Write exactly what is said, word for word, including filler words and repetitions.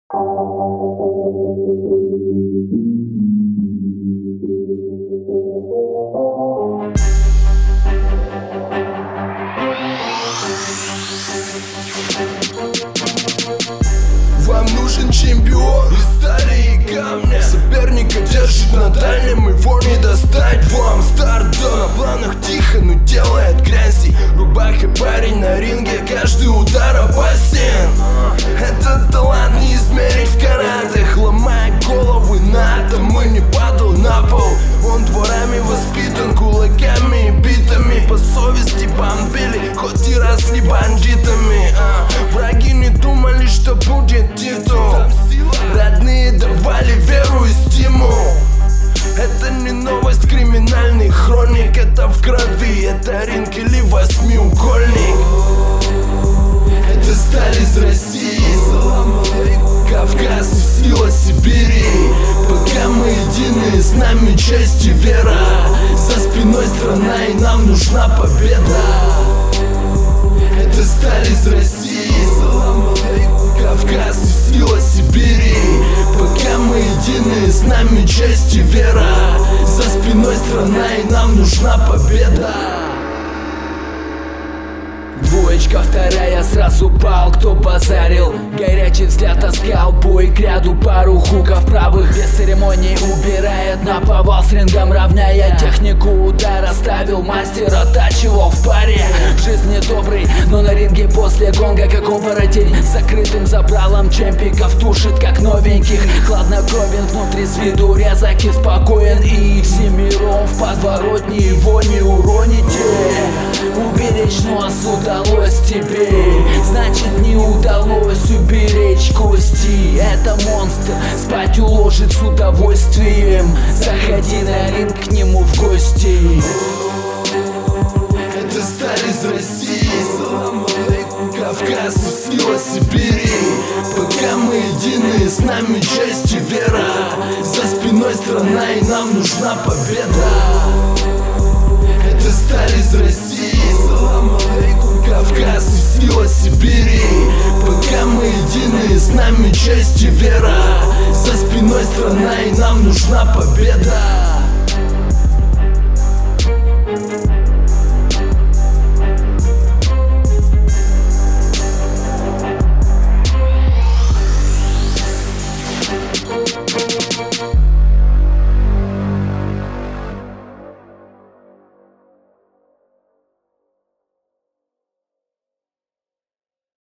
Вам нужен чемпион из стали и камня. Соперника держит на дальнем, его не достать вам. Старт на планах тихо, но делает грязи. Рубаха парень на ринге, каждый удар опасен. Этот талант не измерить в каратах. Ломая головы на атом, и не падал на пол. Он дворами воспитан, кулаками и битами. По совести бомбили, хоть и росли бандитами. а. Враги не думали, что будет титул. Родные давали веру и стимул. Это не новость криминальных хроник, это в крови, это ринг или восьмиугольник. Это сталь из России, Кавказ и сила Сибири. Пока мы едины, с нами честь и вера. За спиной страна и нам нужна победа. Это сталь из России, Кавказ и сила Сибири. Пока мы едины, с нами честь и вера. За спиной страна и нам нужна победа. Двоечка вторая, сразу пал, кто базарил. Горячий взгляд таскал, бой к ряду, пару хуков правых. Без церемоний убирает наповал, с рингом равняя. Технику удара ставил, мастер оттачивал в паре. В жизни добрый, но на ринге после гонга как оборотень. С закрытым забралом чемпиков тушит как новеньких. Хладнокровен внутри, с виду резок и спокоен. И всемиром в подворотне его не уроните. Уберечь нос удалось тебе, значит не удалось уберечь кости. Это монстр, спать уложит с удовольствием. Заходи на ринг к нему в гости. Это сталь из России, Кавказ и сила Сибири. Пока мы едины, с нами честь и вера. За спиной страна и нам нужна победа. Это сталь из России, Кавказ и сила Сибири. Пока мы едины, с нами честь и вера. За спиной страна и нам нужна победа.